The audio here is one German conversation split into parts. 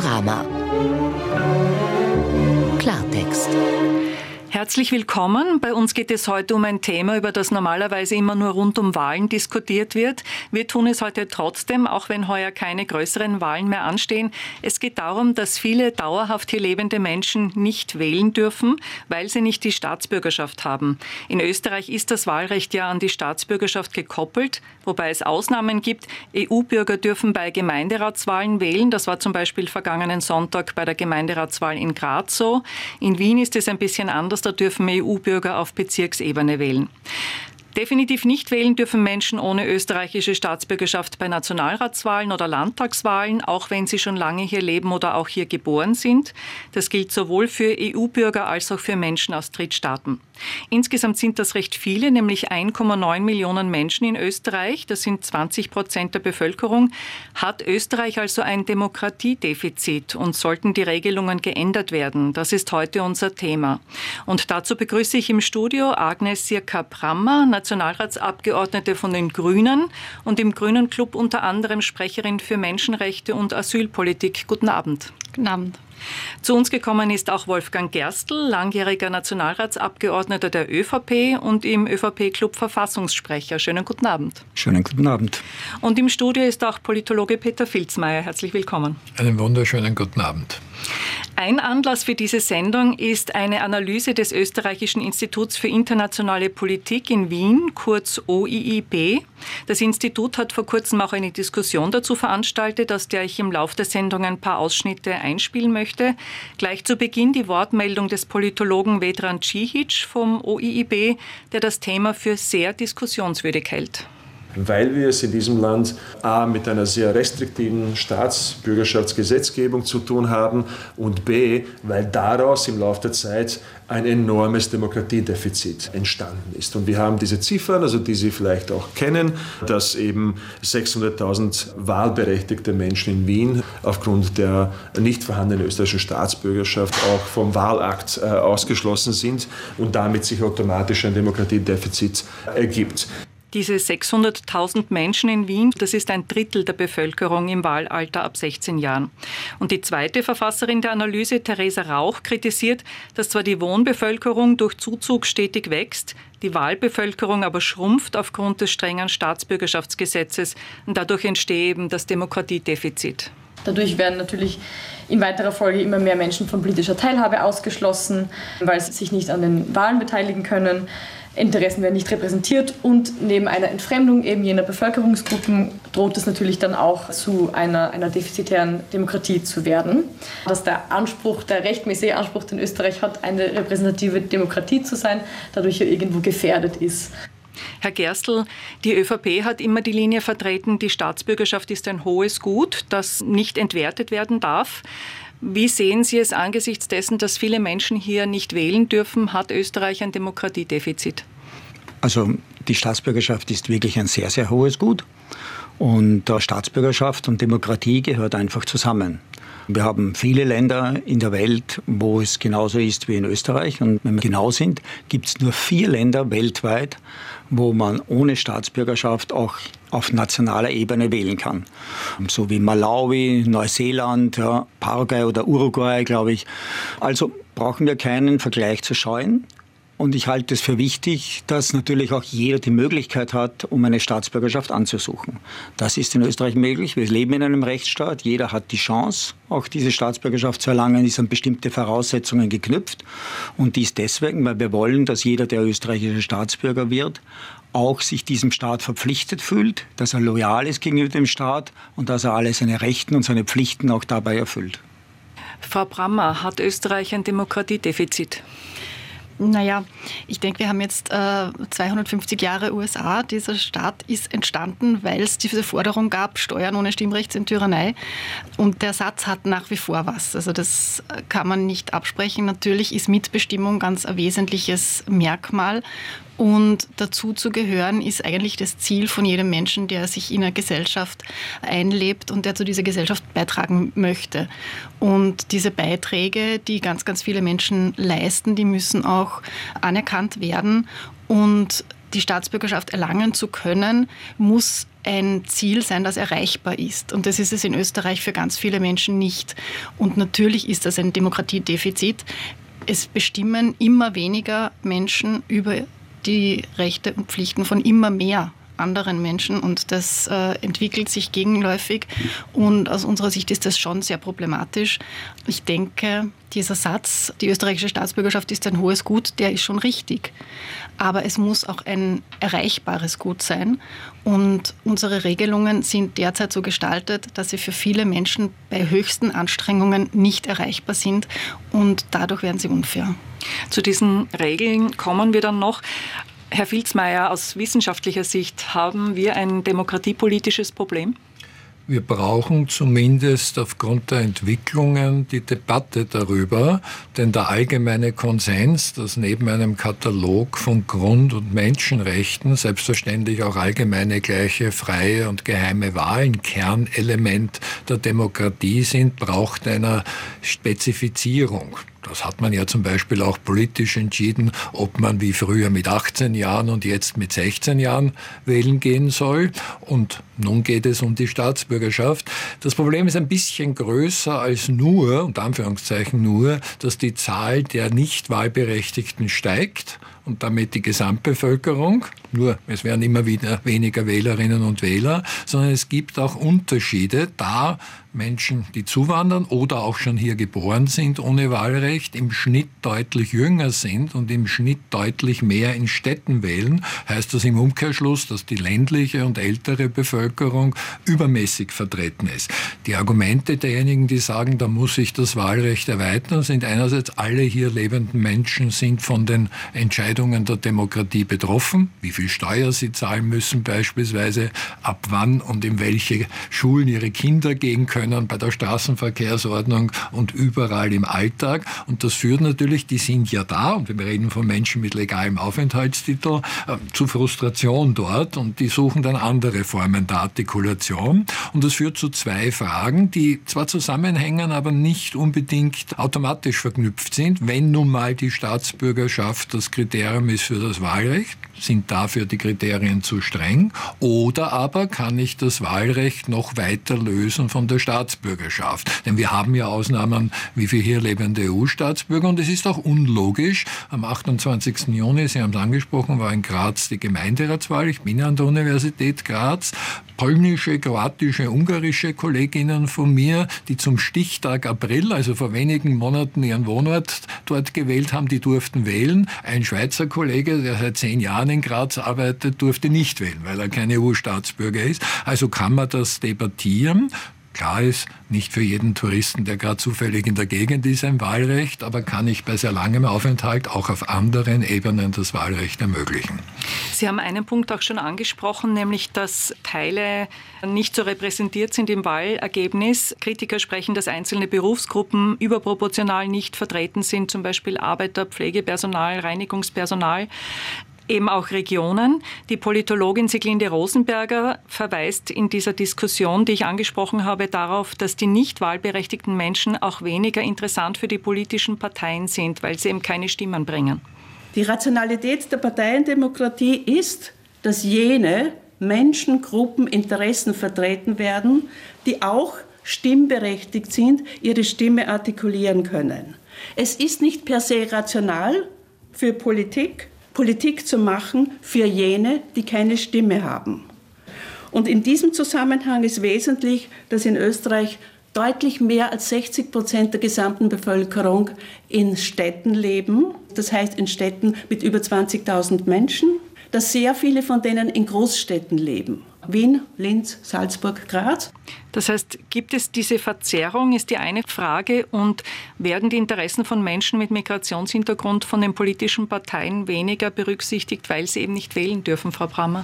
Panorama. Klartext. Herzlich willkommen. Bei uns geht es heute um ein Thema, über das normalerweise immer nur rund um Wahlen diskutiert wird. Wir tun es heute trotzdem, auch wenn heuer keine größeren Wahlen mehr anstehen. Es geht darum, dass viele dauerhaft hier lebende Menschen nicht wählen dürfen, weil sie nicht die Staatsbürgerschaft haben. In Österreich ist das Wahlrecht ja an die Staatsbürgerschaft gekoppelt, wobei es Ausnahmen gibt. EU-Bürger dürfen bei Gemeinderatswahlen wählen. Das war zum Beispiel vergangenen Sonntag bei der Gemeinderatswahl in Graz so. In Wien ist es ein bisschen anders. Da dürfen EU-Bürger auf Bezirksebene wählen. Definitiv nicht wählen dürfen Menschen ohne österreichische Staatsbürgerschaft bei Nationalratswahlen oder Landtagswahlen, auch wenn sie schon lange hier leben oder auch hier geboren sind. Das gilt sowohl für EU-Bürger als auch für Menschen aus Drittstaaten. Insgesamt sind das recht viele, nämlich 1,9 Millionen Menschen in Österreich. Das sind 20% der Bevölkerung. Hat Österreich also ein Demokratiedefizit und sollten die Regelungen geändert werden? Das ist heute unser Thema. Und dazu begrüße ich im Studio Agnes Sirka-Brammer, Nationalratsabgeordnete von den Grünen und im Grünen Club unter anderem Sprecherin für Menschenrechte und Asylpolitik. Guten Abend. Guten Abend. Zu uns gekommen ist auch Wolfgang Gerstl, langjähriger Nationalratsabgeordneter der ÖVP und im ÖVP-Club Verfassungssprecher. Schönen guten Abend. Schönen guten Abend. Und im Studio ist auch Politologe Peter Filzmeier. Herzlich willkommen. Einen wunderschönen guten Abend. Ein Anlass für diese Sendung ist eine Analyse des Österreichischen Instituts für internationale Politik in Wien, kurz OIIB. Das Institut hat vor kurzem auch eine Diskussion dazu veranstaltet, aus der ich im Laufe der Sendung ein paar Ausschnitte einspielen möchte. Gleich zu Beginn die Wortmeldung des Politologen Vedran Cihic vom OIIB, der das Thema für sehr diskussionswürdig hält. Weil wir es in diesem Land A mit einer sehr restriktiven Staatsbürgerschaftsgesetzgebung zu tun haben und B, weil daraus im Laufe der Zeit ein enormes Demokratiedefizit entstanden ist. Und wir haben diese Ziffern, also die Sie vielleicht auch kennen, dass eben 600.000 wahlberechtigte Menschen in Wien aufgrund der nicht vorhandenen österreichischen Staatsbürgerschaft auch vom Wahlakt ausgeschlossen sind und damit sich automatisch ein Demokratiedefizit ergibt. Diese 600.000 Menschen in Wien, das ist ein Drittel der Bevölkerung im Wahlalter ab 16 Jahren. Und die zweite Verfasserin der Analyse, Theresa Rauch, kritisiert, dass zwar die Wohnbevölkerung durch Zuzug stetig wächst, die Wahlbevölkerung aber schrumpft aufgrund des strengen Staatsbürgerschaftsgesetzes und dadurch entstehe eben das Demokratiedefizit. Dadurch werden natürlich in weiterer Folge immer mehr Menschen von politischer Teilhabe ausgeschlossen, weil sie sich nicht an den Wahlen beteiligen können. Interessen werden nicht repräsentiert und neben einer Entfremdung eben jener Bevölkerungsgruppen droht es natürlich dann auch zu einer defizitären Demokratie zu werden. Dass der rechtmäßige Anspruch, den Österreich hat, eine repräsentative Demokratie zu sein, dadurch ja irgendwo gefährdet ist. Herr Gerstl, die ÖVP hat immer die Linie vertreten, die Staatsbürgerschaft ist ein hohes Gut, das nicht entwertet werden darf. Wie sehen Sie es angesichts dessen, dass viele Menschen hier nicht wählen dürfen? Hat Österreich ein Demokratiedefizit? Also die Staatsbürgerschaft ist wirklich ein sehr, sehr hohes Gut. Und Staatsbürgerschaft und Demokratie gehört einfach zusammen. Wir haben viele Länder in der Welt, wo es genauso ist wie in Österreich. Und wenn wir genau sind, gibt es nur 4 Länder weltweit, wo man ohne Staatsbürgerschaft auch auf nationaler Ebene wählen kann. So wie Malawi, Neuseeland, ja, Paraguay oder Uruguay, glaube ich. Also brauchen wir keinen Vergleich zu scheuen. Und ich halte es für wichtig, dass natürlich auch jeder die Möglichkeit hat, um eine Staatsbürgerschaft anzusuchen. Das ist in Österreich möglich. Wir leben in einem Rechtsstaat. Jeder hat die Chance, auch diese Staatsbürgerschaft zu erlangen, ist an bestimmte Voraussetzungen geknüpft. Und dies deswegen, weil wir wollen, dass jeder, der österreichischer Staatsbürger wird, auch sich diesem Staat verpflichtet fühlt, dass er loyal ist gegenüber dem Staat und dass er alle seine Rechten und seine Pflichten auch dabei erfüllt. Frau Brammer, hat Österreich ein Demokratiedefizit? Naja, ich denke, wir haben jetzt 250 Jahre USA. Dieser Staat ist entstanden, weil es diese Forderung gab, Steuern ohne Stimmrecht sind Tyrannei. Und der Satz hat nach wie vor was. Also das kann man nicht absprechen. Natürlich ist Mitbestimmung ganz ein wesentliches Merkmal. Und dazu zu gehören ist eigentlich das Ziel von jedem Menschen, der sich in einer Gesellschaft einlebt und der zu dieser Gesellschaft beitragen möchte. Und diese Beiträge, die ganz, ganz viele Menschen leisten, die müssen auch anerkannt werden. Und die Staatsbürgerschaft erlangen zu können, muss ein Ziel sein, das erreichbar ist. Und das ist es in Österreich für ganz viele Menschen nicht. Und natürlich ist das ein Demokratiedefizit. Es bestimmen immer weniger Menschen über die Rechte und Pflichten von immer mehr anderen Menschen und das entwickelt sich gegenläufig und aus unserer Sicht ist das schon sehr problematisch. Ich denke, dieser Satz, die österreichische Staatsbürgerschaft ist ein hohes Gut, der ist schon richtig. Aber es muss auch ein erreichbares Gut sein und unsere Regelungen sind derzeit so gestaltet, dass sie für viele Menschen bei höchsten Anstrengungen nicht erreichbar sind und dadurch werden sie unfair. Zu diesen Regeln kommen wir dann noch. Herr Filzmeier, aus wissenschaftlicher Sicht haben wir ein demokratiepolitisches Problem? Wir brauchen zumindest aufgrund der Entwicklungen die Debatte darüber, denn der allgemeine Konsens, dass neben einem Katalog von Grund- und Menschenrechten selbstverständlich auch allgemeine, gleiche, freie und geheime Wahlen Kernelement der Demokratie sind, braucht einer Spezifizierung. Das hat man ja zum Beispiel auch politisch entschieden, ob man wie früher mit 18 Jahren und jetzt mit 16 Jahren wählen gehen soll. Und nun geht es um die Staatsbürgerschaft. Das Problem ist ein bisschen größer als nur, unter Anführungszeichen nur, dass die Zahl der Nicht-Wahlberechtigten steigt und damit die Gesamtbevölkerung. Nur, es werden immer wieder weniger Wählerinnen und Wähler, sondern es gibt auch Unterschiede, da Menschen, die zuwandern oder auch schon hier geboren sind ohne Wahlrecht, im Schnitt deutlich jünger sind und im Schnitt deutlich mehr in Städten wählen, heißt das im Umkehrschluss, dass die ländliche und ältere Bevölkerung übermäßig vertreten ist. Die Argumente derjenigen, die sagen, da muss sich das Wahlrecht erweitern, sind einerseits, alle hier lebenden Menschen sind von den Entscheidungen der Demokratie betroffen, wie viel Steuer sie zahlen müssen beispielsweise, ab wann und in welche Schulen ihre Kinder gehen können, bei der Straßenverkehrsordnung und überall im Alltag. Und das führt natürlich, die sind ja da, und wir reden von Menschen mit legalem Aufenthaltstitel, zu Frustration dort und die suchen dann andere Formen der Artikulation. Und das führt zu zwei Fragen, die zwar zusammenhängen, aber nicht unbedingt automatisch verknüpft sind. Wenn nun mal die Staatsbürgerschaft das Kriterium ist für das Wahlrecht, sind dafür die Kriterien zu streng? Oder aber kann ich das Wahlrecht noch weiter lösen von der Staatsbürgerschaft? Denn wir haben ja Ausnahmen wie für hier lebende EU-Staatsbürger und es ist auch unlogisch. Am 28. Juni, Sie haben es angesprochen, war in Graz die Gemeinderatswahl. Ich bin ja an der Universität Graz. Polnische, kroatische, ungarische Kolleginnen von mir, die zum Stichtag April, also vor wenigen Monaten ihren Wohnort dort gewählt haben, die durften wählen. Ein Schweizer Kollege, der seit 10 Jahren in Graz arbeitet, durfte nicht wählen, weil er kein EU-Staatsbürger ist. Also kann man das debattieren. Klar ist, nicht für jeden Touristen, der gerade zufällig in der Gegend ist, ein Wahlrecht, aber kann ich bei sehr langem Aufenthalt auch auf anderen Ebenen das Wahlrecht ermöglichen. Sie haben einen Punkt auch schon angesprochen, nämlich dass Teile nicht so repräsentiert sind im Wahlergebnis. Kritiker sprechen, dass einzelne Berufsgruppen überproportional nicht vertreten sind, zum Beispiel Arbeiter, Pflegepersonal, Reinigungspersonal. Eben auch Regionen. Die Politologin Siglinde Rosenberger verweist in dieser Diskussion, die ich angesprochen habe, darauf, dass die nicht wahlberechtigten Menschen auch weniger interessant für die politischen Parteien sind, weil sie eben keine Stimmen bringen. Die Rationalität der Parteiendemokratie ist, dass jene Menschengruppen Interessen vertreten werden, die auch stimmberechtigt sind, ihre Stimme artikulieren können. Es ist nicht per se rational für Politik zu machen für jene, die keine Stimme haben. Und in diesem Zusammenhang ist wesentlich, dass in Österreich deutlich mehr als 60% der gesamten Bevölkerung in Städten leben. Das heißt in Städten mit über 20.000 Menschen, dass sehr viele von denen in Großstädten leben. Wien, Linz, Salzburg, Graz. Das heißt, gibt es diese Verzerrung, ist die eine Frage, und werden die Interessen von Menschen mit Migrationshintergrund von den politischen Parteien weniger berücksichtigt, weil sie eben nicht wählen dürfen, Frau Brammer?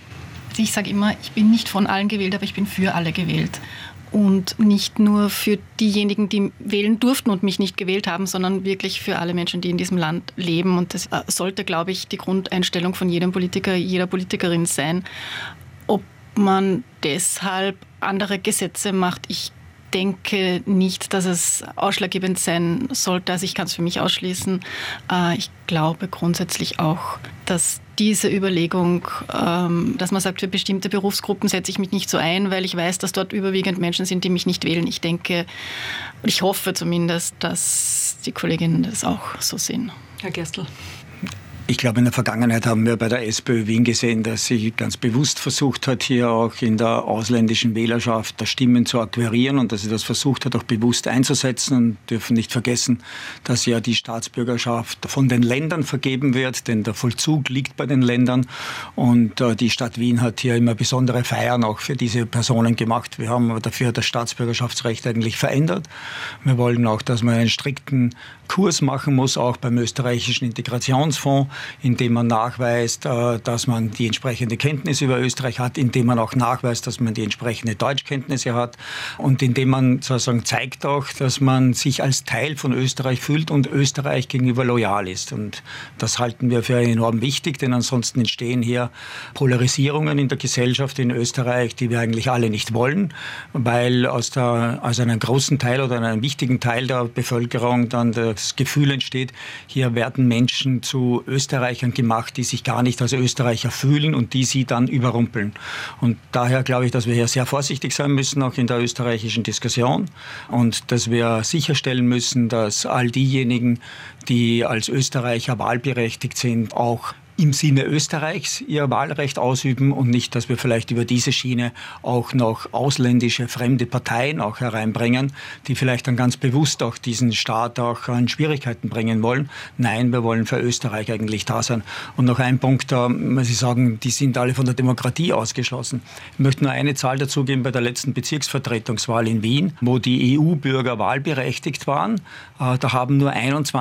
Ich sage immer, ich bin nicht von allen gewählt, aber ich bin für alle gewählt. Und nicht nur für diejenigen, die wählen durften und mich nicht gewählt haben, sondern wirklich für alle Menschen, die in diesem Land leben. Und das sollte, glaube ich, die Grundeinstellung von jedem Politiker, jeder Politikerin sein. Ob man deshalb andere Gesetze macht, ich denke nicht, dass es ausschlaggebend sein sollte. Also ich kann es für mich ausschließen. Ich glaube grundsätzlich auch, dass diese Überlegung, dass man sagt, für bestimmte Berufsgruppen setze ich mich nicht so ein, weil ich weiß, dass dort überwiegend Menschen sind, die mich nicht wählen. Ich denke, ich hoffe zumindest, dass die Kolleginnen das auch so sehen. Herr Gerstl. Ich glaube, in der Vergangenheit haben wir bei der SPÖ Wien gesehen, dass sie ganz bewusst versucht hat, hier auch in der ausländischen Wählerschaft Stimmen zu akquirieren und dass sie das versucht hat, auch bewusst einzusetzen. Und dürfen nicht vergessen, dass ja die Staatsbürgerschaft von den Ländern vergeben wird, denn der Vollzug liegt bei den Ländern. Und die Stadt Wien hat hier immer besondere Feiern auch für diese Personen gemacht. Wir haben dafür das Staatsbürgerschaftsrecht eigentlich verändert. Wir wollen auch, dass man einen strikten Kurs machen muss, auch beim österreichischen Integrationsfonds, indem man nachweist, dass man die entsprechende Kenntnis über Österreich hat, indem man auch nachweist, dass man die entsprechende Deutschkenntnisse hat und indem man sozusagen zeigt auch, dass man sich als Teil von Österreich fühlt und Österreich gegenüber loyal ist. Und das halten wir für enorm wichtig, denn ansonsten entstehen hier Polarisierungen in der Gesellschaft in Österreich, die wir eigentlich alle nicht wollen, weil aus einem großen Teil oder einem wichtigen Teil der Bevölkerung dann das Gefühl entsteht, hier werden Menschen zu Österreichern gemacht, die sich gar nicht als Österreicher fühlen und die sie dann überrumpeln. Und daher glaube ich, dass wir hier sehr vorsichtig sein müssen, auch in der österreichischen Diskussion und dass wir sicherstellen müssen, dass all diejenigen, die als Österreicher wahlberechtigt sind, auch im Sinne Österreichs ihr Wahlrecht ausüben und nicht, dass wir vielleicht über diese Schiene auch noch ausländische, fremde Parteien auch hereinbringen, die vielleicht dann ganz bewusst auch diesen Staat auch in Schwierigkeiten bringen wollen. Nein, wir wollen für Österreich eigentlich da sein. Und noch ein Punkt, wenn Sie sagen, die sind alle von der Demokratie ausgeschlossen. Ich möchte nur eine Zahl dazugeben bei der letzten Bezirksvertretungswahl in Wien, wo die EU-Bürger wahlberechtigt waren. Da haben nur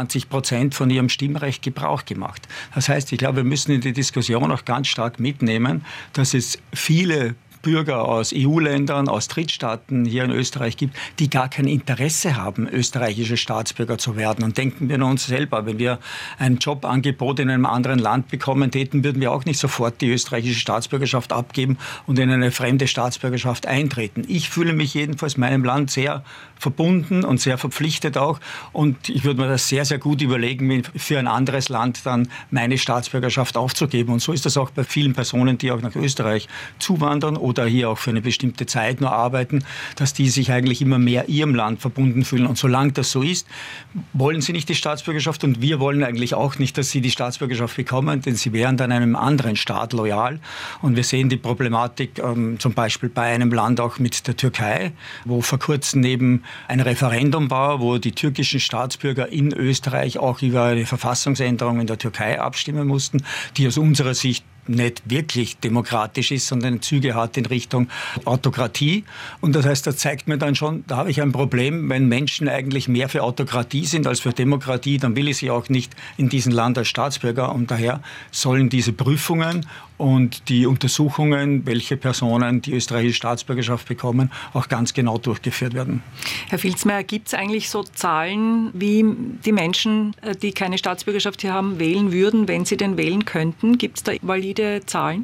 21% von ihrem Stimmrecht Gebrauch gemacht. Das heißt, ich glaube, wir müssen in die Diskussion auch ganz stark mitnehmen, dass es viele Bürger aus EU-Ländern, aus Drittstaaten hier in Österreich gibt, die gar kein Interesse haben, österreichische Staatsbürger zu werden. Und denken wir an uns selber, wenn wir ein Jobangebot in einem anderen Land bekommen täten, würden wir auch nicht sofort die österreichische Staatsbürgerschaft abgeben und in eine fremde Staatsbürgerschaft eintreten. Ich fühle mich jedenfalls meinem Land sehr verbunden und sehr verpflichtet auch. Und ich würde mir das sehr, sehr gut überlegen, für ein anderes Land dann meine Staatsbürgerschaft aufzugeben. Und so ist das auch bei vielen Personen, die auch nach Österreich zuwandern oder hier auch für eine bestimmte Zeit nur arbeiten, dass die sich eigentlich immer mehr ihrem Land verbunden fühlen. Und solange das so ist, wollen sie nicht die Staatsbürgerschaft und wir wollen eigentlich auch nicht, dass sie die Staatsbürgerschaft bekommen, denn sie wären dann einem anderen Staat loyal. Und wir sehen die Problematik zum Beispiel bei einem Land auch mit der Türkei, wo vor kurzem eben ein Referendum war, wo die türkischen Staatsbürger in Österreich auch über eine Verfassungsänderung in der Türkei abstimmen mussten, die aus unserer Sicht nicht wirklich demokratisch ist, sondern Züge hat in Richtung Autokratie. Und das heißt, das zeigt mir dann schon, da habe ich ein Problem, wenn Menschen eigentlich mehr für Autokratie sind als für Demokratie, dann will ich sie auch nicht in diesem Land als Staatsbürger. Und daher sollen diese Prüfungen und die Untersuchungen, welche Personen die österreichische Staatsbürgerschaft bekommen, auch ganz genau durchgeführt werden. Herr Filzmeier, gibt es eigentlich so Zahlen, wie die Menschen, die keine Staatsbürgerschaft hier haben, wählen würden, wenn sie denn wählen könnten? Gibt es da valide Zahlen?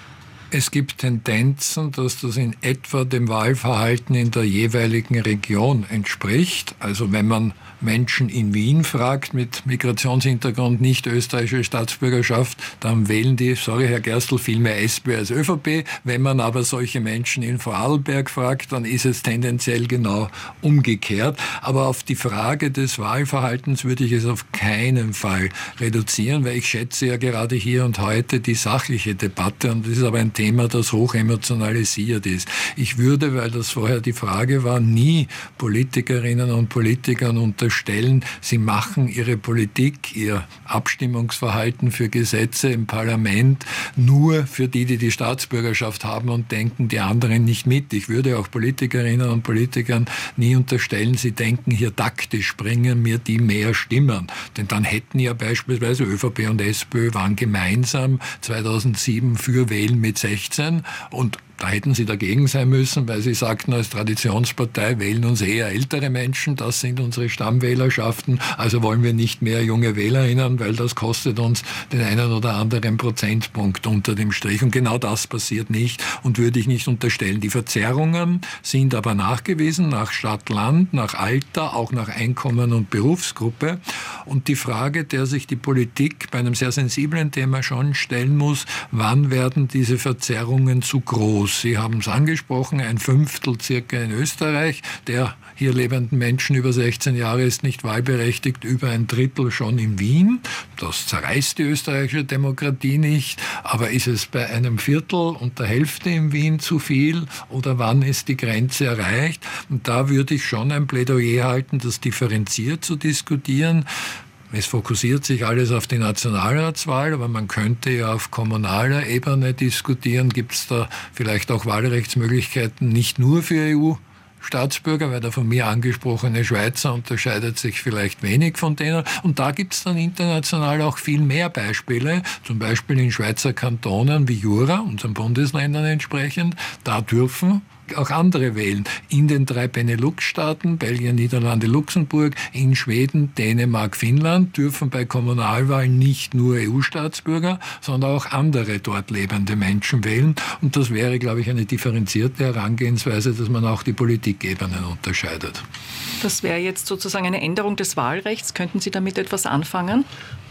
Es gibt Tendenzen, dass das in etwa dem Wahlverhalten in der jeweiligen Region entspricht. Also wenn man Menschen in Wien fragt mit Migrationshintergrund, nicht österreichische Staatsbürgerschaft, dann wählen die, sorry Herr Gerstl, viel mehr SPÖ als ÖVP. Wenn man aber solche Menschen in Vorarlberg fragt, dann ist es tendenziell genau umgekehrt. Aber auf die Frage des Wahlverhaltens würde ich es auf keinen Fall reduzieren, weil ich schätze ja gerade hier und heute die sachliche Debatte und das ist aber ein Thema, das hoch emotionalisiert ist. Ich würde, weil das vorher die Frage war, nie Politikerinnen und Politikern unterstellen, sie machen ihre Politik, ihr Abstimmungsverhalten für Gesetze im Parlament nur für die, die die Staatsbürgerschaft haben und denken die anderen nicht mit. Ich würde auch Politikerinnen und Politikern nie unterstellen, sie denken hier taktisch, bringen mir die mehr Stimmen. Denn dann hätten ja beispielsweise ÖVP und SPÖ waren gemeinsam 2007 für Wählen mit 16 und da hätten sie dagegen sein müssen, weil sie sagten, als Traditionspartei wählen uns eher ältere Menschen, das sind unsere Stammwählerschaften, also wollen wir nicht mehr junge Wählerinnen, weil das kostet uns den einen oder anderen Prozentpunkt unter dem Strich. Und genau das passiert nicht und würde ich nicht unterstellen. Die Verzerrungen sind aber nachgewiesen, nach Stadt, Land, nach Alter, auch nach Einkommen und Berufsgruppe. Und die Frage, der sich die Politik bei einem sehr sensiblen Thema schon stellen muss, wann werden diese Verzerrungen zu groß? Sie haben es angesprochen, 1/5 circa in Österreich, der hier lebenden Menschen über 16 Jahre ist nicht wahlberechtigt, über 1/3 schon in Wien. Das zerreißt die österreichische Demokratie nicht, aber ist es bei 1/4 und der Hälfte in Wien zu viel oder wann ist die Grenze erreicht? Und da würde ich schon ein Plädoyer halten, das differenziert zu diskutieren. Es fokussiert sich alles auf die Nationalratswahl, aber man könnte ja auf kommunaler Ebene diskutieren. Gibt es da vielleicht auch Wahlrechtsmöglichkeiten nicht nur für EU-Staatsbürger, weil der von mir angesprochene Schweizer unterscheidet sich vielleicht wenig von denen. Und da gibt es dann international auch viel mehr Beispiele, zum Beispiel in Schweizer Kantonen wie Jura, unseren Bundesländern entsprechend. Da dürfen auch andere wählen. In den 3 Benelux-Staaten, Belgien, Niederlande, Luxemburg, in Schweden, Dänemark, Finnland, dürfen bei Kommunalwahlen nicht nur EU-Staatsbürger, sondern auch andere dort lebende Menschen wählen. Und das wäre, glaube ich, eine differenzierte Herangehensweise, dass man auch die Politikebenen unterscheidet. Das wäre jetzt sozusagen eine Änderung des Wahlrechts. Könnten Sie damit etwas anfangen?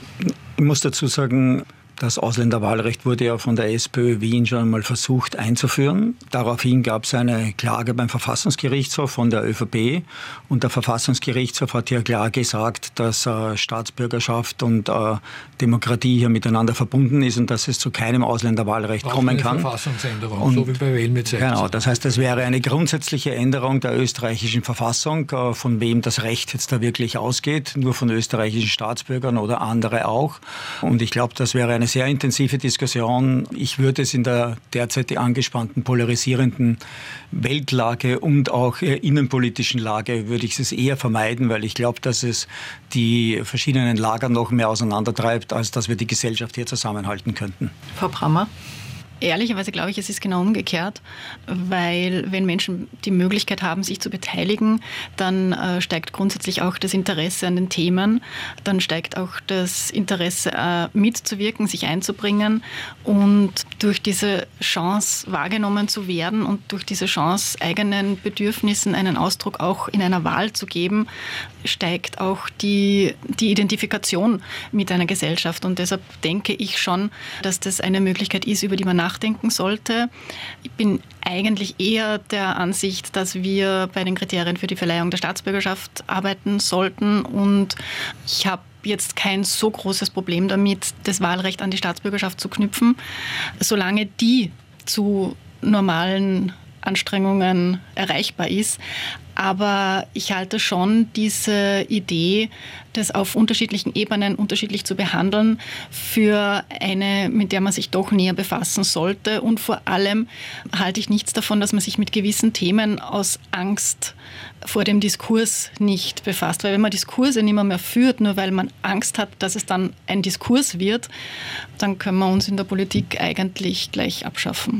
Ich muss dazu sagen, das Ausländerwahlrecht wurde ja von der SPÖ Wien schon einmal versucht einzuführen. Daraufhin gab es eine Klage beim Verfassungsgerichtshof von der ÖVP. Und der Verfassungsgerichtshof hat ja klar gesagt, dass Staatsbürgerschaft und Demokratie hier miteinander verbunden ist und dass es zu keinem Ausländerwahlrecht kommen kann. Eine Verfassungsänderung, und, so wie bei Wählen mit 16. Genau, das heißt, das wäre eine grundsätzliche Änderung der österreichischen Verfassung, von wem das Recht jetzt da wirklich ausgeht, nur von österreichischen Staatsbürgern oder andere auch. Und ich glaube, das wäre eine sehr intensive Diskussion. Ich würde es in der derzeit angespannten, polarisierenden Weltlage und auch innenpolitischen Lage würde ich es eher vermeiden, weil ich glaube, dass es die verschiedenen Lager noch mehr auseinandertreibt, als dass wir die Gesellschaft hier zusammenhalten könnten. Frau Brammer? Ehrlicherweise glaube ich, es ist genau umgekehrt, weil wenn Menschen die Möglichkeit haben, sich zu beteiligen, dann steigt grundsätzlich auch das Interesse an den Themen, dann steigt auch das Interesse mitzuwirken, sich einzubringen und durch diese Chance wahrgenommen zu werden und durch diese Chance eigenen Bedürfnissen einen Ausdruck auch in einer Wahl zu geben, steigt auch die Identifikation mit einer Gesellschaft. Und deshalb denke ich schon, dass das eine Möglichkeit ist, über die man nachdenken sollte. Ich bin eigentlich eher der Ansicht, dass wir bei den Kriterien für die Verleihung der Staatsbürgerschaft arbeiten sollten. Und ich habe jetzt kein so großes Problem damit, das Wahlrecht an die Staatsbürgerschaft zu knüpfen, solange die zu normalen Anstrengungen erreichbar ist. Aber ich halte schon diese Idee, das auf unterschiedlichen Ebenen unterschiedlich zu behandeln, für eine, mit der man sich doch näher befassen sollte. Und vor allem halte ich nichts davon, dass man sich mit gewissen Themen aus Angst vor dem Diskurs nicht befasst. Weil wenn man Diskurse nicht mehr führt, nur weil man Angst hat, dass es dann ein Diskurs wird, dann können wir uns in der Politik eigentlich gleich abschaffen.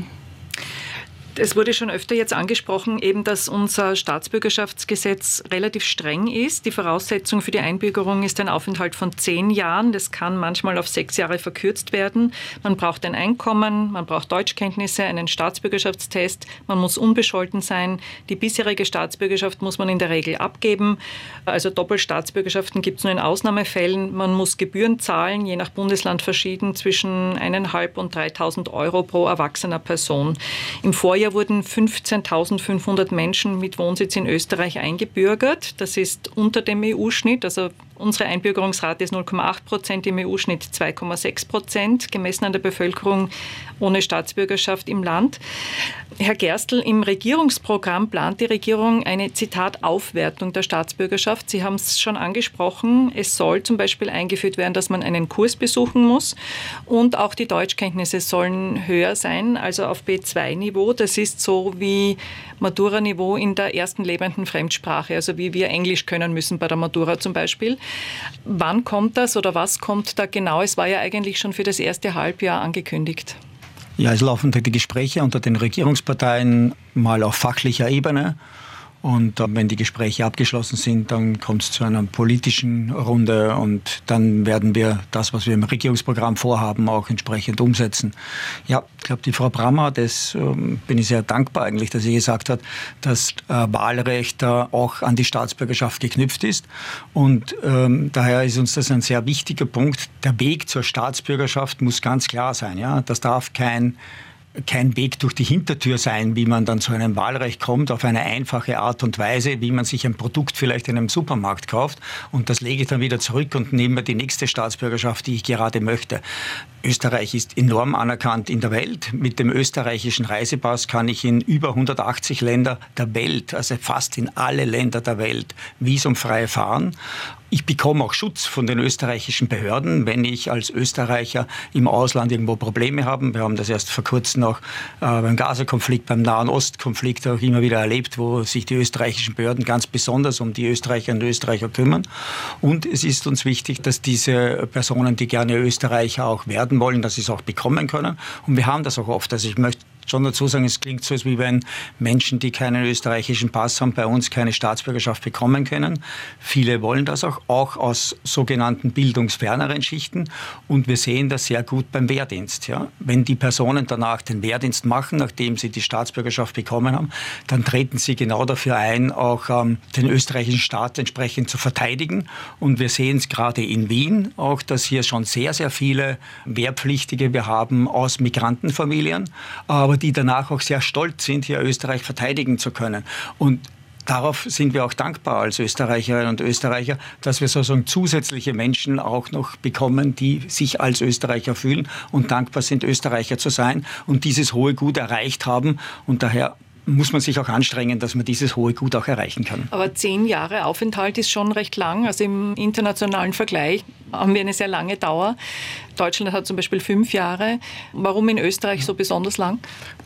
Es wurde schon öfter jetzt angesprochen, eben, dass unser Staatsbürgerschaftsgesetz relativ streng ist. Die Voraussetzung für die Einbürgerung ist ein Aufenthalt von 10 Jahren. Das kann manchmal auf 6 Jahre verkürzt werden. Man braucht ein Einkommen, man braucht Deutschkenntnisse, einen Staatsbürgerschaftstest, man muss unbescholten sein. Die bisherige Staatsbürgerschaft muss man in der Regel abgeben. Also Doppelstaatsbürgerschaften gibt es nur in Ausnahmefällen. Man muss Gebühren zahlen, je nach Bundesland verschieden, zwischen 1.500 und 3.000 Euro pro erwachsener Person. Im Vorjahr wurden 15.500 Menschen mit Wohnsitz in Österreich eingebürgert. Das ist unter dem EU-Schnitt. Also unsere Einbürgerungsrate ist 0,8%, im EU-Schnitt 2,6%, gemessen an der Bevölkerung ohne Staatsbürgerschaft im Land. Herr Gerstl, im Regierungsprogramm plant die Regierung eine, Zitat, Aufwertung der Staatsbürgerschaft. Sie haben es schon angesprochen. Es soll zum Beispiel eingeführt werden, dass man einen Kurs besuchen muss. Und auch die Deutschkenntnisse sollen höher sein, also auf B2-Niveau. Das ist so wie Matura-Niveau in der ersten lebenden Fremdsprache, also wie wir Englisch können müssen bei der Matura zum Beispiel. Wann kommt das oder was kommt da genau? Es war ja eigentlich schon für das erste Halbjahr angekündigt. Ja, es laufen die Gespräche unter den Regierungsparteien mal auf fachlicher Ebene. Und wenn die Gespräche abgeschlossen sind, dann kommt es zu einer politischen Runde und dann werden wir das, was wir im Regierungsprogramm vorhaben, auch entsprechend umsetzen. Ja, ich glaube, die Frau Brammer, das bin ich sehr dankbar eigentlich, dass sie gesagt hat, dass Wahlrecht auch an die Staatsbürgerschaft geknüpft ist. Und daher ist uns das ein sehr wichtiger Punkt. Der Weg zur Staatsbürgerschaft muss ganz klar sein. Ja? Das darf kein Weg durch die Hintertür sein, wie man dann zu einem Wahlrecht kommt, auf eine einfache Art und Weise, wie man sich ein Produkt vielleicht in einem Supermarkt kauft und das lege ich dann wieder zurück und nehme mir die nächste Staatsbürgerschaft, die ich gerade möchte. Österreich ist enorm anerkannt in der Welt. Mit dem österreichischen Reisepass kann ich in über 180 Länder der Welt, also fast in alle Länder der Welt, visumfrei fahren. Ich bekomme auch Schutz von den österreichischen Behörden, wenn ich als Österreicher im Ausland irgendwo Probleme habe. Wir haben das erst vor kurzem auch beim Gaza-Konflikt, beim Nahen Ost-Konflikt auch immer wieder erlebt, wo sich die österreichischen Behörden ganz besonders um die Österreicherinnen und Österreicher kümmern. Und es ist uns wichtig, dass diese Personen, die gerne Österreicher auch werden wollen, dass sie es auch bekommen können. Und wir haben das auch oft. Also ich möchte schon dazu sagen, es klingt so, als wie wenn Menschen, die keinen österreichischen Pass haben, bei uns keine Staatsbürgerschaft bekommen können. Viele wollen das auch aus sogenannten bildungsferneren Schichten. Und wir sehen das sehr gut beim Wehrdienst. Ja? Wenn die Personen danach den Wehrdienst machen, nachdem sie die Staatsbürgerschaft bekommen haben, dann treten sie genau dafür ein, auch den österreichischen Staat entsprechend zu verteidigen. Und wir sehen es gerade in Wien auch, dass hier schon sehr, sehr viele Wehrpflichtige wir haben aus Migrantenfamilien, aber die danach auch sehr stolz sind, hier Österreich verteidigen zu können. Und darauf sind wir auch dankbar als Österreicherinnen und Österreicher, dass wir sozusagen zusätzliche Menschen auch noch bekommen, die sich als Österreicher fühlen und dankbar sind, Österreicher zu sein und dieses hohe Gut erreicht haben. Und daher muss man sich auch anstrengen, dass man dieses hohe Gut auch erreichen kann. Aber 10 Jahre Aufenthalt ist schon recht lang. Also im internationalen Vergleich haben wir eine sehr lange Dauer. Deutschland hat zum Beispiel 5 Jahre. Warum in Österreich so besonders lang?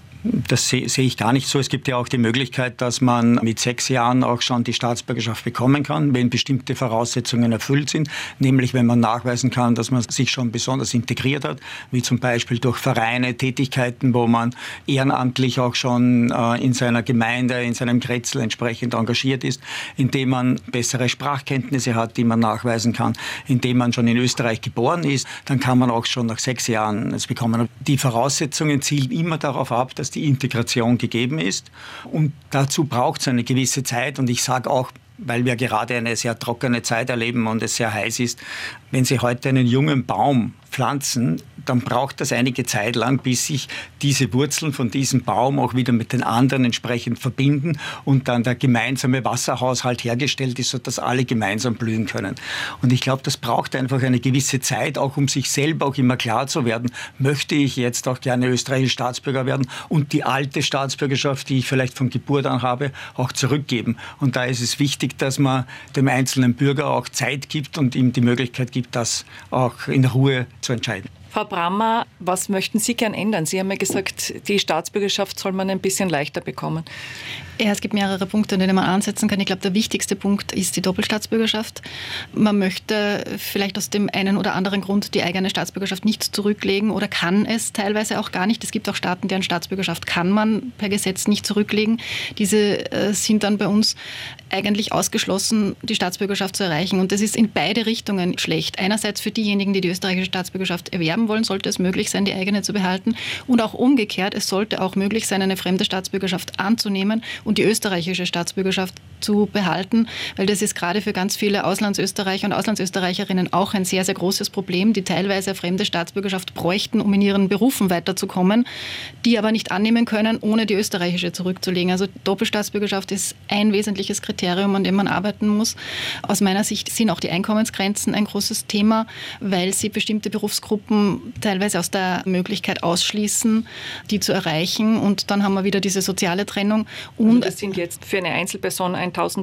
Das sehe ich gar nicht so. Es gibt ja auch die Möglichkeit, dass man mit 6 Jahren auch schon die Staatsbürgerschaft bekommen kann, wenn bestimmte Voraussetzungen erfüllt sind. Nämlich, wenn man nachweisen kann, dass man sich schon besonders integriert hat, wie zum Beispiel durch Vereine, Tätigkeiten, wo man ehrenamtlich auch schon in seiner Gemeinde, in seinem Kretzel entsprechend engagiert ist, indem man bessere Sprachkenntnisse hat, die man nachweisen kann, indem man schon in Österreich geboren ist, dann kann man auch schon nach 6 Jahren es bekommen. Die Voraussetzungen zielen immer darauf ab, dass die Integration gegeben ist. Und dazu braucht es eine gewisse Zeit. Und ich sage auch, weil wir gerade eine sehr trockene Zeit erleben und es sehr heiß ist, wenn Sie heute einen jungen Baum pflanzen, dann braucht das einige Zeit lang, bis sich diese Wurzeln von diesem Baum auch wieder mit den anderen entsprechend verbinden und dann der gemeinsame Wasserhaushalt hergestellt ist, sodass alle gemeinsam blühen können. Und ich glaube, das braucht einfach eine gewisse Zeit, auch um sich selber auch immer klar zu werden, möchte ich jetzt auch gerne österreichischer Staatsbürger werden und die alte Staatsbürgerschaft, die ich vielleicht von Geburt an habe, auch zurückgeben. Und da ist es wichtig, dass man dem einzelnen Bürger auch Zeit gibt und ihm die Möglichkeit gibt, das auch in Ruhe zu entscheiden. Frau Brammer, was möchten Sie gern ändern? Sie haben ja gesagt, die Staatsbürgerschaft soll man ein bisschen leichter bekommen. Ja, es gibt mehrere Punkte, an denen man ansetzen kann. Ich glaube, der wichtigste Punkt ist die Doppelstaatsbürgerschaft. Man möchte vielleicht aus dem einen oder anderen Grund die eigene Staatsbürgerschaft nicht zurücklegen oder kann es teilweise auch gar nicht. Es gibt auch Staaten, deren Staatsbürgerschaft kann man per Gesetz nicht zurücklegen. Diese sind dann bei uns eigentlich ausgeschlossen, die Staatsbürgerschaft zu erreichen. Und das ist in beide Richtungen schlecht. Einerseits für diejenigen, die die österreichische Staatsbürgerschaft erwerben wollen, sollte es möglich sein, die eigene zu behalten. Und auch umgekehrt, es sollte auch möglich sein, eine fremde Staatsbürgerschaft anzunehmen und die österreichische Staatsbürgerschaft zu behalten, weil das ist gerade für ganz viele Auslandsösterreicher und Auslandsösterreicherinnen auch ein sehr, sehr großes Problem, die teilweise eine fremde Staatsbürgerschaft bräuchten, um in ihren Berufen weiterzukommen, die aber nicht annehmen können, ohne die österreichische zurückzulegen. Also Doppelstaatsbürgerschaft ist ein wesentliches Kriterium, an dem man arbeiten muss. Aus meiner Sicht sind auch die Einkommensgrenzen ein großes Thema, weil sie bestimmte Berufsgruppen teilweise aus der Möglichkeit ausschließen, die zu erreichen. Und dann haben wir wieder diese soziale Trennung. Und das sind jetzt für eine Einzelperson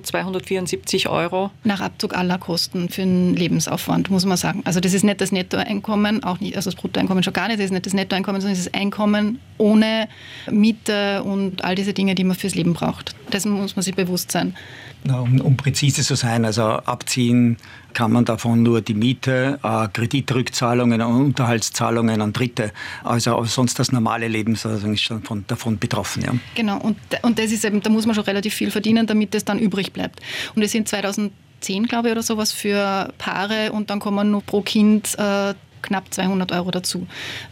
1.274 €. Nach Abzug aller Kosten für den Lebensaufwand, muss man sagen. Also das ist nicht das Nettoeinkommen, auch nicht, also das Bruttoeinkommen schon gar nicht, das ist nicht das Nettoeinkommen, sondern das ist Einkommen ohne Miete und all diese Dinge, die man fürs Leben braucht. Dessen muss man sich bewusst sein. Ja, um präzise zu sein, also abziehen kann man davon nur die Miete, Kreditrückzahlungen und Unterhaltszahlungen an Dritte. Also sonst das normale Leben ist schon davon betroffen. Ja. Genau, und das ist eben, da muss man schon relativ viel verdienen, damit das dann übrig bleibt. Und es sind 2010, glaube ich, oder sowas für Paare und dann kommen nur pro Kind knapp 200 € dazu.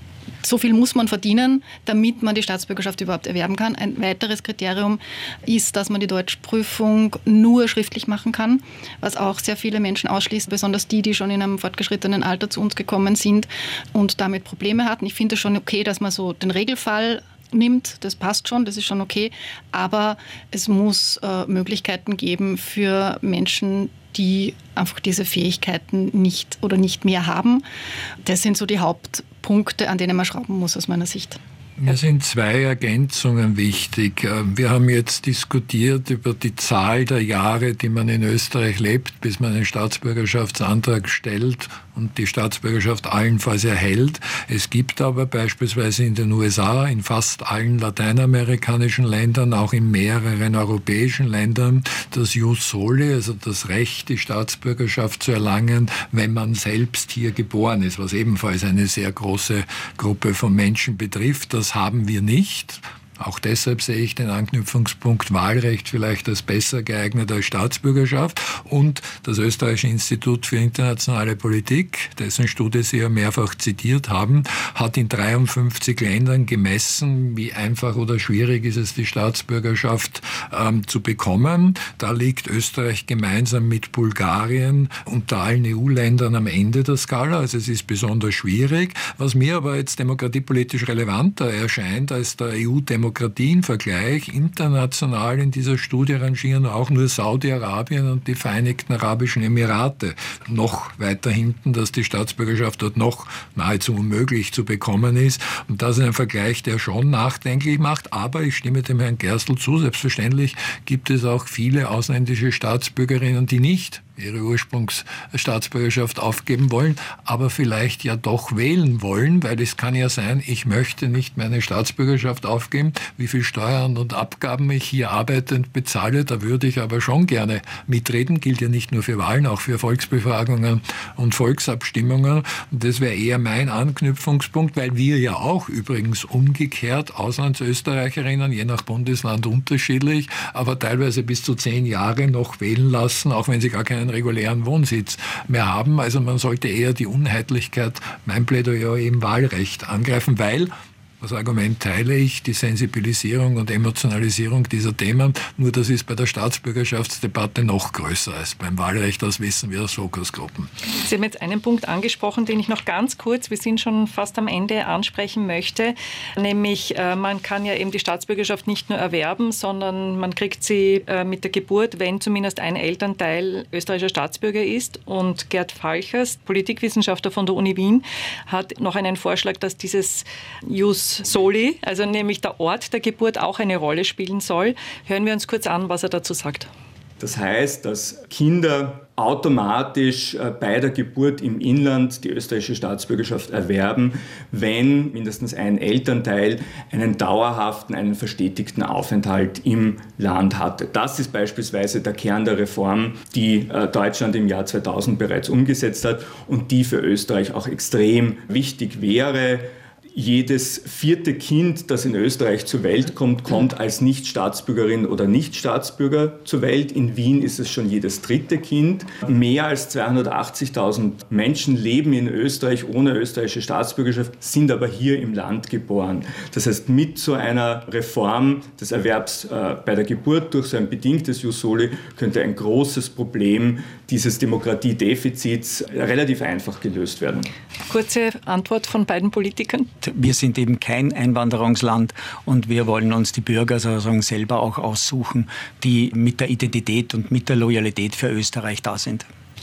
So viel muss man verdienen, damit man die Staatsbürgerschaft überhaupt erwerben kann. Ein weiteres Kriterium ist, dass man die Deutschprüfung nur schriftlich machen kann, was auch sehr viele Menschen ausschließt, besonders die schon in einem fortgeschrittenen Alter zu uns gekommen sind und damit Probleme hatten. Ich finde es schon okay, dass man so den Regelfall nimmt, das passt schon, das ist schon okay, aber es muss Möglichkeiten geben für Menschen, die einfach diese Fähigkeiten nicht mehr haben. Das sind so die Hauptpunkte, an denen man schrauben muss aus meiner Sicht. Mir sind zwei Ergänzungen wichtig. Wir haben jetzt diskutiert über die Zahl der Jahre, die man in Österreich lebt, bis man einen Staatsbürgerschaftsantrag stellt und die Staatsbürgerschaft allenfalls erhält. Es gibt aber beispielsweise in den USA, in fast allen lateinamerikanischen Ländern, auch in mehreren europäischen Ländern, das Jus soli, also das Recht, die Staatsbürgerschaft zu erlangen, wenn man selbst hier geboren ist, was ebenfalls eine sehr große Gruppe von Menschen betrifft. Das haben wir nicht. Auch deshalb sehe ich den Anknüpfungspunkt Wahlrecht vielleicht als besser geeignet als Staatsbürgerschaft. Und das Österreichische Institut für internationale Politik, dessen Studie Sie ja mehrfach zitiert haben, hat in 53 Ländern gemessen, wie einfach oder schwierig ist es, die Staatsbürgerschaft zu bekommen. Da liegt Österreich gemeinsam mit Bulgarien unter allen EU-Ländern am Ende der Skala. Also es ist besonders schwierig. Was mir aber jetzt demokratiepolitisch relevanter erscheint als der EU-Demokratienvergleich, international in dieser Studie rangieren auch nur Saudi-Arabien und die Vereinigten Arabischen Emirate noch weiter hinten, dass die Staatsbürgerschaft dort noch nahezu unmöglich zu bekommen ist. Und das ist ein Vergleich, der schon nachdenklich macht. Aber ich stimme dem Herrn Gerstl zu, selbstverständlich gibt es auch viele ausländische Staatsbürgerinnen, die nicht ihre Ursprungsstaatsbürgerschaft aufgeben wollen, aber vielleicht ja doch wählen wollen, weil es kann ja sein, ich möchte nicht meine Staatsbürgerschaft aufgeben, wie viel Steuern und Abgaben ich hier arbeitend bezahle, da würde ich aber schon gerne mitreden, gilt ja nicht nur für Wahlen, auch für Volksbefragungen und Volksabstimmungen. Und das wäre eher mein Anknüpfungspunkt, weil wir ja auch übrigens umgekehrt Auslandsösterreicherinnen, je nach Bundesland unterschiedlich, aber teilweise bis zu 10 Jahre noch wählen lassen, auch wenn sie gar keinen regulären Wohnsitz mehr haben. Also man sollte eher die Uneinheitlichkeit, mein Plädoyer im Wahlrecht angreifen, weil, das Argument teile ich, die Sensibilisierung und Emotionalisierung dieser Themen, nur das ist bei der Staatsbürgerschaftsdebatte noch größer als beim Wahlrecht, das wissen wir aus Fokusgruppen. Sie haben jetzt einen Punkt angesprochen, den ich noch ganz kurz, wir sind schon fast am Ende, ansprechen möchte, nämlich man kann ja eben die Staatsbürgerschaft nicht nur erwerben, sondern man kriegt sie mit der Geburt, wenn zumindest ein Elternteil österreichischer Staatsbürger ist. Und Gerd Falchers, Politikwissenschaftler von der Uni Wien, hat noch einen Vorschlag, dass dieses Jus soli, also nämlich der Ort der Geburt, auch eine Rolle spielen soll. Hören wir uns kurz an, was er dazu sagt. Das heißt, dass Kinder automatisch bei der Geburt im Inland die österreichische Staatsbürgerschaft erwerben, wenn mindestens ein Elternteil einen dauerhaften, einen verstetigten Aufenthalt im Land hatte. Das ist beispielsweise der Kern der Reform, die Deutschland im Jahr 2000 bereits umgesetzt hat und die für Österreich auch extrem wichtig wäre. Jedes 4. Kind, das in Österreich zur Welt kommt, kommt als Nicht-Staatsbürgerin oder Nicht-Staatsbürger zur Welt. In Wien ist es schon jedes 3. Kind. Mehr als 280.000 Menschen leben in Österreich ohne österreichische Staatsbürgerschaft, sind aber hier im Land geboren. Das heißt, mit so einer Reform des Erwerbs bei der Geburt durch so ein bedingtes Jus soli könnte ein großes Problem dieses Demokratiedefizits relativ einfach gelöst werden. Kurze Antwort von beiden Politikern. Wir sind eben kein Einwanderungsland und wir wollen uns die Bürger sozusagen selber auch aussuchen, die mit der Identität und mit der Loyalität für Österreich da sind.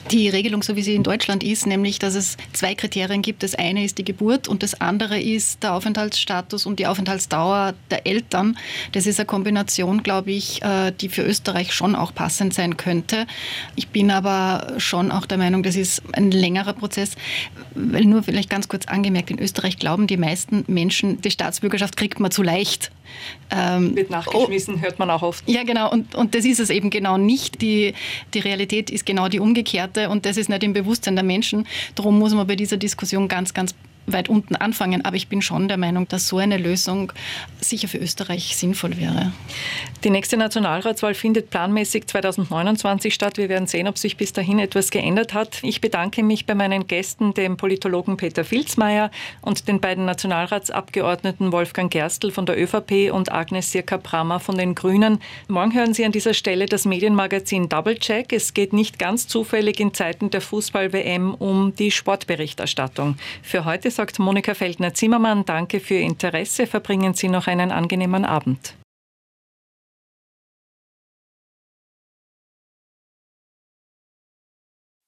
Die Regelung, so wie sie in Deutschland ist, nämlich, dass es 2 Kriterien gibt. Das eine ist die Geburt und das andere ist der Aufenthaltsstatus und die Aufenthaltsdauer der Eltern. Das ist eine Kombination, glaube ich, die für Österreich schon auch passend sein könnte. Ich bin aber schon auch der Meinung, das ist ein längerer Prozess, weil nur vielleicht ganz kurz angemerkt, in Österreich glauben die meisten Menschen, die Staatsbürgerschaft kriegt man zu leicht. Wird nachgeschmissen, hört man auch oft. Ja, genau. Und das ist es eben genau nicht. Die Realität ist genau die umgekehrte und das ist nicht im Bewusstsein der Menschen. Darum muss man bei dieser Diskussion ganz, ganz weit unten anfangen. Aber ich bin schon der Meinung, dass so eine Lösung sicher für Österreich sinnvoll wäre. Die nächste Nationalratswahl findet planmäßig 2029 statt. Wir werden sehen, ob sich bis dahin etwas geändert hat. Ich bedanke mich bei meinen Gästen, dem Politologen Peter Vilsmeier und den beiden Nationalratsabgeordneten Wolfgang Gerstl von der ÖVP und Agnes Sirka-Brammer von den Grünen. Morgen hören Sie an dieser Stelle das Medienmagazin Doublecheck. Es geht nicht ganz zufällig in Zeiten der Fußball-WM um die Sportberichterstattung. Für heute sagt Monika Feldner-Zimmermann, danke für Ihr Interesse. Verbringen Sie noch einen angenehmen Abend.